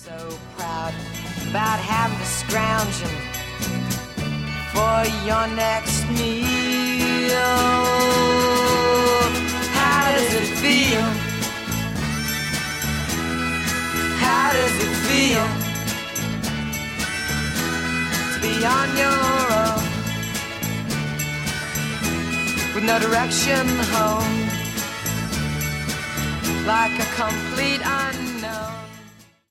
So proud about having to scrounge for your next meal. How does it feel? How does it feel to be on your own with no direction home, like a complete unknown?